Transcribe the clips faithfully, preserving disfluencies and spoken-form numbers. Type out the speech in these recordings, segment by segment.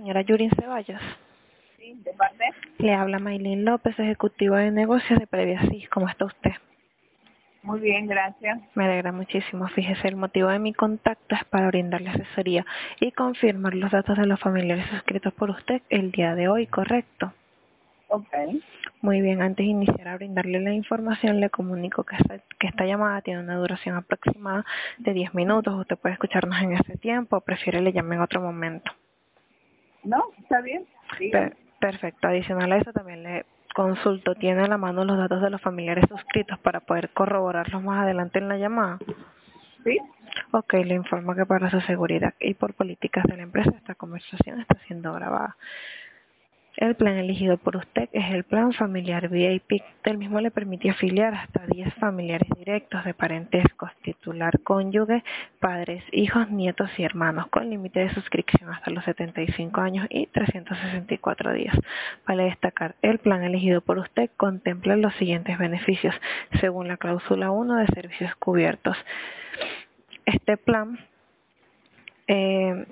señora Yurin Ceballos. Sí, de parte. Le habla Maylin López, ejecutiva de negocios de Previasys. ¿Cómo está usted? Muy bien, gracias. Me alegra muchísimo. Fíjese, el motivo de mi contacto es para brindarle asesoría y confirmar los datos de los familiares suscritos por usted el día de hoy, ¿correcto? Ok. Muy bien, antes de iniciar a brindarle la información, le comunico que esta, que esta llamada tiene una duración aproximada de diez minutos. Usted puede escucharnos en ese tiempo o prefiere le llame en otro momento. ¿No? ¿Está bien? Dígame. Per- perfecto. Adicional a eso, también le consulto, ¿tiene a la mano los datos de los familiares suscritos para poder corroborarlos más adelante en la llamada? ¿Sí? Ok, le informo que para su seguridad y por políticas de la empresa esta conversación está siendo grabada. El plan elegido por usted es el plan familiar V I P. Del mismo le permite afiliar hasta diez familiares directos de parentescos, titular, cónyuge, padres, hijos, nietos y hermanos, con límite de suscripción hasta los setenta y cinco años y trescientos sesenta y cuatro días. Vale destacar, el plan elegido por usted contempla los siguientes beneficios, según la cláusula uno de servicios cubiertos. Este plan eh,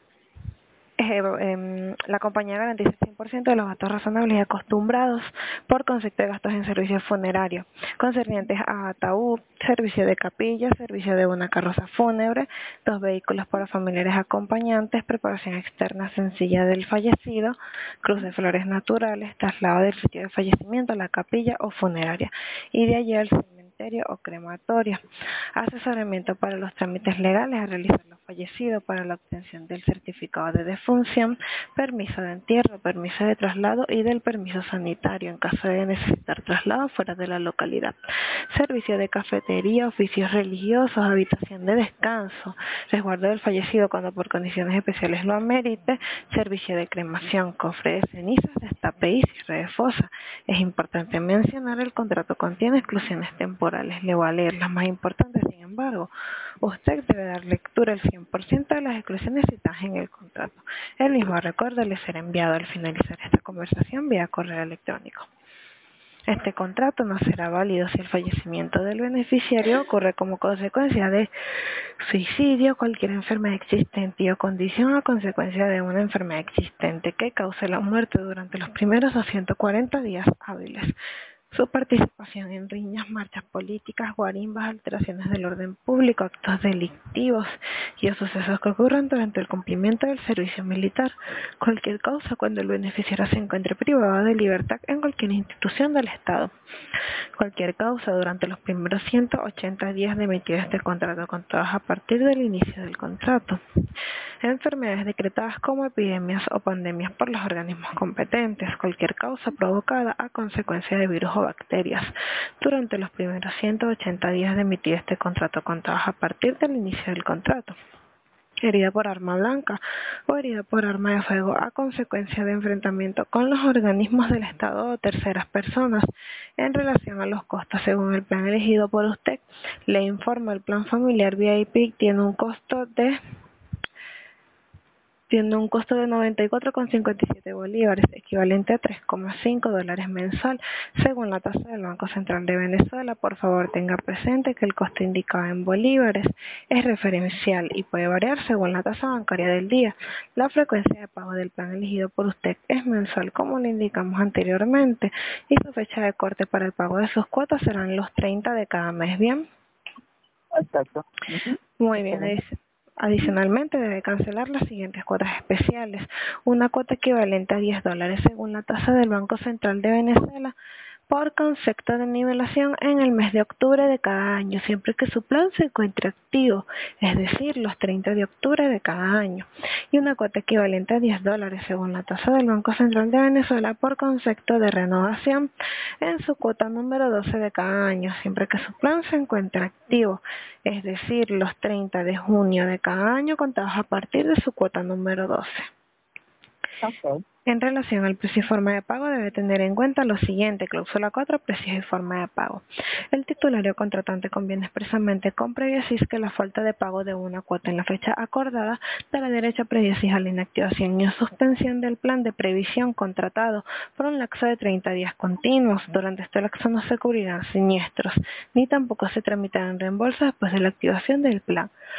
Eh, eh, la compañía garantiza el cien por ciento de los gastos razonables y acostumbrados por concepto de gastos en servicios funerarios, concernientes a ataúd, servicio de capilla, servicio de una carroza fúnebre, dos vehículos para familiares acompañantes, preparación externa sencilla del fallecido, cruz de flores naturales, traslado del sitio de fallecimiento a la capilla o funeraria y de allí al cementerio o crematorio, asesoramiento para los trámites legales a realizar los fallecidos para la obtención del certificado de defunción, permiso de entierro, permiso de traslado y del permiso sanitario en caso de necesitar traslado fuera de la localidad, servicio de cafetería, oficios religiosos, habitación de descanso, resguardo del fallecido cuando por condiciones especiales lo amerite, servicio de cremación, cofre de cenizas, destape y cierre de fosa. Es importante mencionar el contrato contiene exclusiones temporales. Le voy a leer las más importantes, sin embargo. Usted debe dar lectura al cien por ciento de las exclusiones citadas en el contrato. El mismo recuerdo le será enviado al finalizar esta conversación vía correo electrónico. Este contrato no será válido si el fallecimiento del beneficiario ocurre como consecuencia de suicidio, cualquier enfermedad existente o condición a consecuencia de una enfermedad existente que cause la muerte durante los primeros doscientos cuarenta días hábiles. Su participación en riñas, marchas políticas, guarimbas, alteraciones del orden público, actos delictivos y o sucesos que ocurran durante el cumplimiento del servicio militar. Cualquier causa cuando el beneficiario se encuentre privado de libertad en cualquier institución del Estado. Cualquier causa durante los primeros ciento ochenta días de emitido este contrato con todas a partir del inicio del contrato. Enfermedades decretadas como epidemias o pandemias por los organismos competentes. Cualquier causa provocada a consecuencia de virus o bacterias. Durante los primeros ciento ochenta días de emitir este contrato contados a partir del inicio del contrato. Herida por arma blanca o herida por arma de fuego a consecuencia de enfrentamiento con los organismos del Estado o terceras personas. En relación a los costos según el plan elegido por usted, le informa el plan familiar V I P tiene un costo de tiene un costo de noventa y cuatro con cincuenta y siete bolívares, equivalente a tres coma cinco dólares mensual, según la tasa del Banco Central de Venezuela. Por favor, tenga presente que el costo indicado en bolívares es referencial y puede variar según la tasa bancaria del día. La frecuencia de pago del plan elegido por usted es mensual, como le indicamos anteriormente, y su fecha de corte para el pago de sus cuotas serán los treinta de cada mes. ¿Bien? Exacto. Ujú. Muy bien, Excelente. dice. Adicionalmente, debe cancelar las siguientes cuotas especiales. Una cuota equivalente a diez dólares según la tasa del Banco Central de Venezuela por concepto de nivelación en el mes de octubre de cada año, siempre que su plan se encuentre activo, es decir, los treinta de octubre de cada año. Y una cuota equivalente a diez dólares según la tasa del Banco Central de Venezuela por concepto de renovación en su cuota número doce de cada año, siempre que su plan se encuentre activo, es decir, los treinta de junio de cada año contados a partir de su cuota número doce. Ok. En relación al precio y forma de pago, debe tener en cuenta lo siguiente: cláusula cuatro, precios y forma de pago. El titulario contratante conviene expresamente con Previasys que la falta de pago de una cuota en la fecha acordada dará derecho a Previasys a la inactivación y a suspensión del plan de previsión contratado por un lapso de treinta días continuos. Durante este lapso no se cubrirán siniestros, ni tampoco se tramitarán reembolsos después de la activación del plan.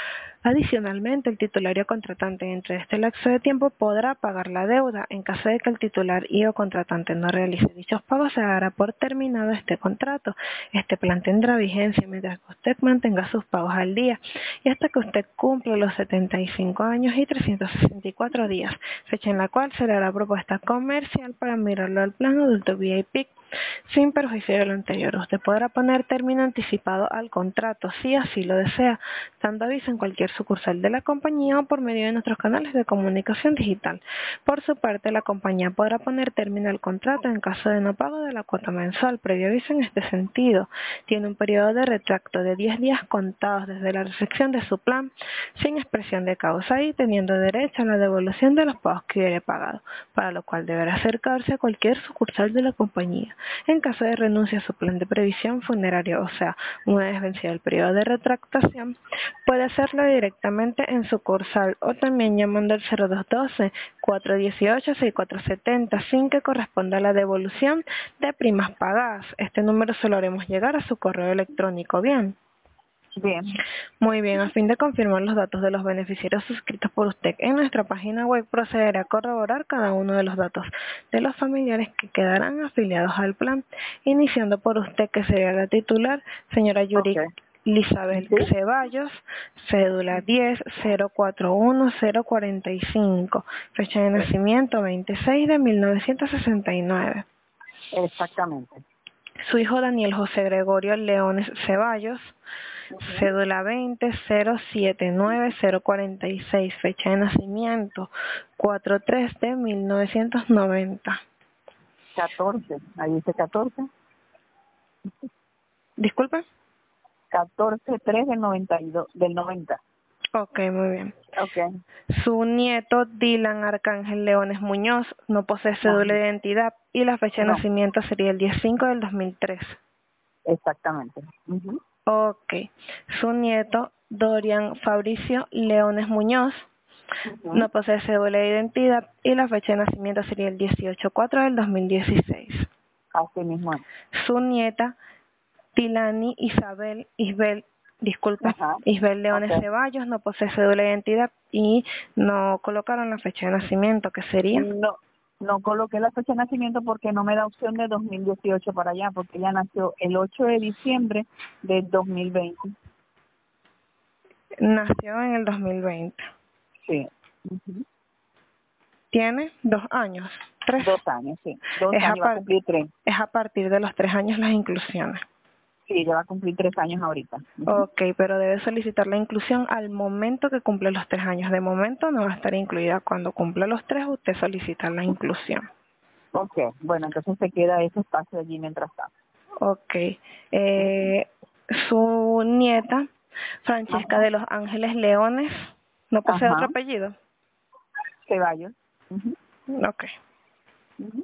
Adicionalmente, el titulario contratante entre este lapso de tiempo podrá pagar la deuda. En caso de que el titular y o contratante no realice dichos pagos, se dará por terminado este contrato. Este plan tendrá vigencia mientras que usted mantenga sus pagos al día y hasta que usted cumpla los setenta y cinco años y trescientos sesenta y cuatro días, fecha en la cual se le hará propuesta comercial para mirarlo al plan adulto V I P. Sin perjuicio de lo anterior, usted podrá poner término anticipado al contrato si así lo desea, dando aviso en cualquier sucursal de la compañía o por medio de nuestros canales de comunicación digital. Por su parte, la compañía podrá poner término al contrato en caso de no pago de la cuota mensual. Previo aviso en este sentido, tiene un periodo de retracto de diez días contados desde la recepción de su plan, sin expresión de causa y teniendo derecho a la devolución de los pagos que hubiere pagado, para lo cual deberá acercarse a cualquier sucursal de la compañía. En caso de renuncia a su plan de previsión funeraria, o sea, una vez vencido el periodo de retractación, puede hacerlo directamente en sucursal o también llamando al cero dos uno dos, cuatro uno ocho, seis cuatro siete cero sin que corresponda a la devolución de primas pagadas. Este número se lo haremos llegar a su correo electrónico. Bien. Bien. Muy bien, a fin de confirmar los datos de los beneficiarios suscritos por usted en nuestra página web, procederá a corroborar cada uno de los datos de los familiares que quedarán afiliados al plan, iniciando por usted, que sería la titular, señora Yuri Okay. Lisabel ¿Sí? Ceballos, cédula diez cero cuatro uno cero cuarenta y cinco, fecha de nacimiento veintiséis de mil novecientos sesenta y nueve. Exactamente. Su hijo Daniel José Gregorio Leones Ceballos, Uh-huh. cédula veinte cero setenta y nueve cero cuarenta y seis, fecha de nacimiento cuatro tres de mil novecientos noventa. catorce. Ahí dice catorce. Disculpe. catorce tres del noventa y dos, del noventa. Ok, muy bien. Okay. Su nieto Dylan Arcángel Leones Muñoz no posee cédula de identidad y la fecha de No, nacimiento sería el diez cinco del dos mil tres. exactamente. Uh-huh. Ok. Su nieto Dorian Fabricio Leones Muñoz Uh-huh. no posee cédula de identidad y la fecha de nacimiento sería el dieciocho cuatro del dos mil dieciséis. Así mismo es. Su nieta Tilani Isabel Isbel, disculpe, Ajá. Isbel Leones Okay. Ceballos no posee cédula de identidad y no colocaron la fecha de nacimiento, que sería No, no coloqué la fecha de nacimiento porque no me da opción de dos mil dieciocho para allá, porque ella nació el ocho de diciembre del dos mil veinte. nació en el dos mil veinte. Sí. Uh-huh. Tiene dos años, tres. Dos años, sí. Dos Es a, años, va a par- cumplir tres. es a partir de los tres años las inclusiones. Sí, ya va a cumplir tres años ahorita. Uh-huh. Ok, pero debe solicitar la inclusión al momento que cumple los tres años. De momento no va a estar incluida. Cuando cumple los tres, usted solicita la inclusión. Ok, bueno, entonces se queda ese espacio allí mientras tanto. Ok. Eh, su nieta, Francesca Ajá. de los Ángeles Leones, ¿no posee otro Ajá. apellido? Ceballos. Uh-huh. Ok. Uh-huh.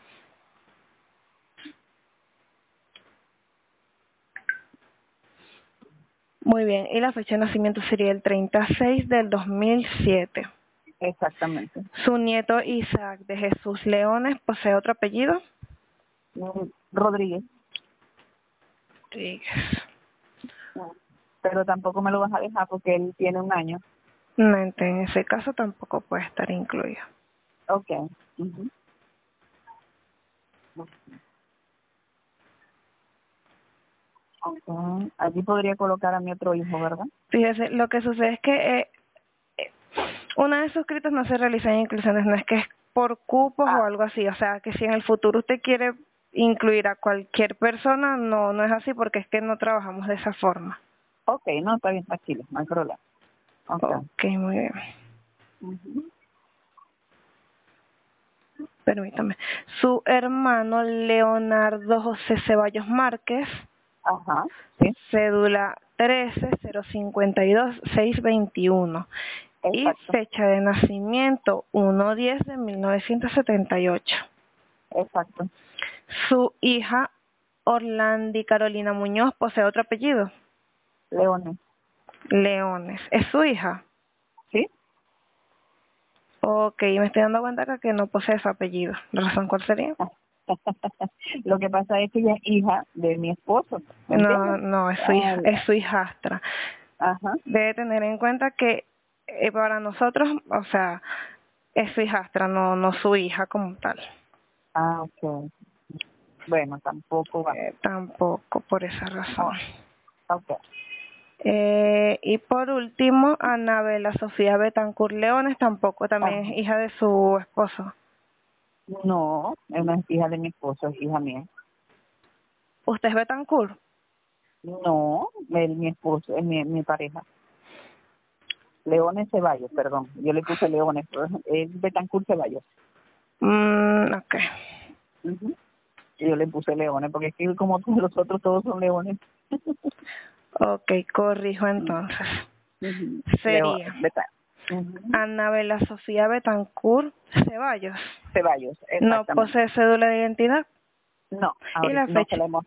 Muy bien. Y la fecha de nacimiento sería el treinta y seis del dos mil siete. Exactamente. Su nieto Isaac de Jesús Leones, ¿posee otro apellido? Mm, Rodríguez. Sí. Pero tampoco me lo vas a dejar porque él tiene un año. No, en ese caso tampoco puede estar incluido. Ok. Uh-huh. Okay. Allí podría colocar a mi otro hijo, ¿verdad? Fíjese, lo que sucede es que eh, eh, una vez suscritos no se realizan inclusiones, no es que es por cupos o Ah, algo así, o sea, que si en el futuro usted quiere incluir a cualquier persona, no no es así porque es que no trabajamos de esa forma. ok, no, está bien, tranquilo, no hay problema. Ok. Ok, muy bien. Uh-huh. Permítame. Su hermano Leonardo José Ceballos Márquez, Ajá, sí, cédula trece cero cincuenta y dos seiscientos veintiuno y exacto, fecha de nacimiento uno diez de mil novecientos setenta y ocho. exacto. Su hija Orlandi Carolina Muñoz posee otro apellido, Leones, Leones. ¿Es su hija? ¿sí? Ok, me estoy dando cuenta que no posee ese apellido. ¿La razón cuál sería? Lo que pasa es que ella es hija de mi esposo, ¿me No, entiendes? no, es su hija, Ay, es su hijastra. Ajá. Debe tener en cuenta que eh, para nosotros, o sea, es su hijastra, no, no su hija como tal. Ah, ok. Bueno, tampoco va. Eh, tampoco por esa Oh, razón. ok. Eh, y por último, Anabela Sofía Betancourt Leones, tampoco también Ajá. es hija de su esposo. No, es una hija de mi esposo, es hija mía. ¿Usted es Betancourt? No, él, mi esposo, es mi, mi pareja. Leones Ceballos, perdón. Yo le puse Leones, pero es Betancourt Ceballos. Mm, ok. Uh-huh. Y yo le puse Leones, porque es que como todos los otros todos son Leones. Ok, corrijo entonces. Uh-huh. Leo, Sería Beta. Uh-huh. Anabela Sofía Betancourt Ceballos. Ceballos, ¿No exactamente. posee cédula de identidad? No, Y ahorita la no fecha. sabemos.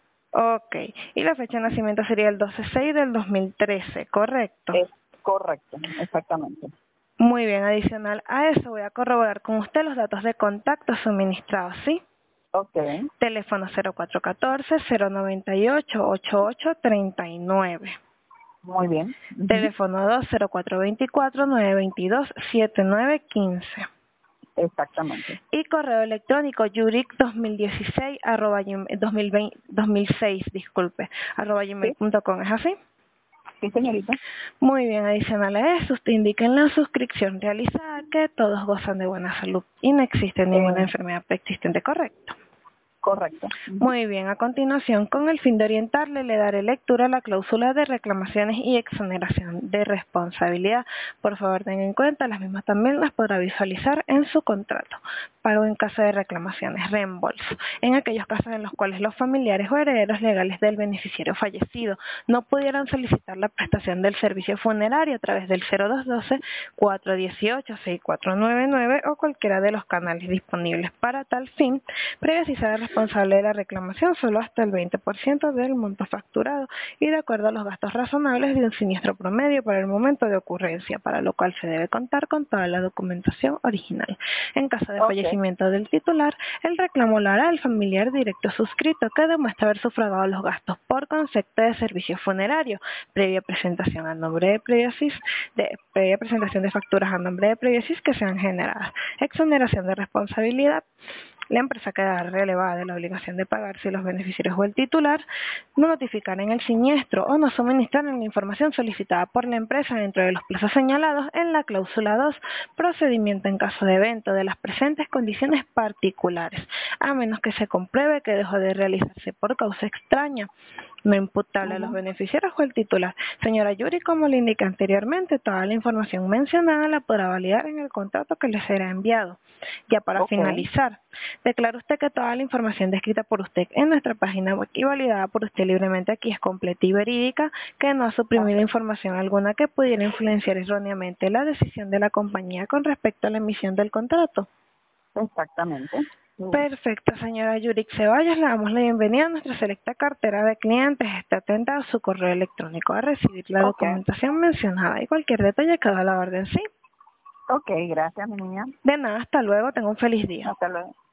Ok. Y la fecha de nacimiento sería el doce seis del dos mil trece, ¿correcto? Es correcto, exactamente. Muy bien, adicional a eso voy a corroborar con usted los datos de contacto suministrados, ¿sí? Ok, Teléfono cero cuatro uno cuatro, cero nueve ocho, ocho ocho tres nueve. muy bien. Uh-huh. Teléfono dos cero cuatro dos cuatro, nueve dos dos, siete nueve uno cinco. Exactamente. Y correo electrónico yuric dos mil dieciséis arroba gmail- dos mil veinte, dos mil seis, disculpe, arroba gmail Sí, punto com, ¿es así? sí, señorita. Muy bien, adicional a eso, usted indica en la suscripción realizada que todos gozan de buena salud y no existe ninguna Eh, enfermedad preexistente, ¿correcto? correcto. Uh-huh. Muy bien, a continuación, con el fin de orientarle, le daré lectura a la cláusula de reclamaciones y exoneración de responsabilidad. Por favor, tenga en cuenta, las mismas también las podrá visualizar en su contrato. Pago en caso de reclamaciones, reembolso. En aquellos casos en los cuales los familiares o herederos legales del beneficiario fallecido no pudieran solicitar la prestación del servicio funerario a través del cero dos uno dos, cuatro uno ocho, seis cuatro nueve nueve o cualquiera de los canales disponibles para tal fin, previa si será responsable de la reclamación solo hasta el veinte por ciento del monto facturado y de acuerdo a los gastos razonables de un siniestro promedio para el momento de ocurrencia, para lo cual se debe contar con toda la documentación original. En caso de Ok, fallecimiento del titular, el reclamo lo hará el familiar directo suscrito que demuestra haber sufragado los gastos por concepto de servicio funerario, previa presentación a nombre de Previosis, de previa presentación de facturas a nombre de Previosis que sean generadas. Exoneración de responsabilidad. La empresa quedará relevada de la obligación de pagar si los beneficiarios o el titular no notificaran el siniestro o no suministraran la información solicitada por la empresa dentro de los plazos señalados en la cláusula dos, procedimiento en caso de evento de las presentes condiciones particulares, a menos que se compruebe que dejó de realizarse por causa extraña, no imputable a los uh-huh. beneficiarios o el titular. Señora Yuri, como le indiqué anteriormente, toda la información mencionada la podrá validar en el contrato que le será enviado. Ya para Ok, finalizar, declara usted que toda la información descrita por usted en nuestra página web y validada por usted libremente aquí es completa y verídica, que no ha suprimido ok, información alguna que pudiera influenciar erróneamente la decisión de la compañía con respecto a la emisión del contrato. exactamente. Uh, Perfecto, señora Yurik Ceballos, le damos la bienvenida a nuestra selecta cartera de clientes. Esté atenta a su correo electrónico a recibir la ok, documentación mencionada y cualquier detalle que da la orden, sí. ok, gracias, mi niña. De nada, hasta luego, tenga un feliz día. Hasta luego.